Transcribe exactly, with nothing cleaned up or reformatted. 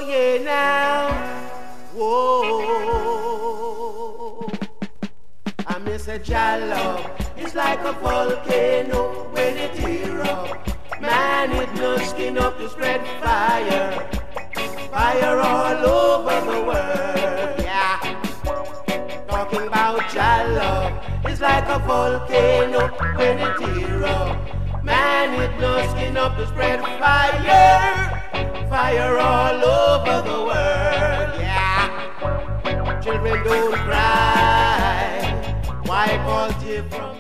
yeah, now. Whoa. I miss a child love. It's like a volcano when it erupt. Man, it no skin up to spread fire. Fire all over the world, yeah. Talking about child love. It's like a volcano when it erupts. Man, it no skin up to spread fire. Fire all over the world, yeah. Children don't cry. Wipe all tears from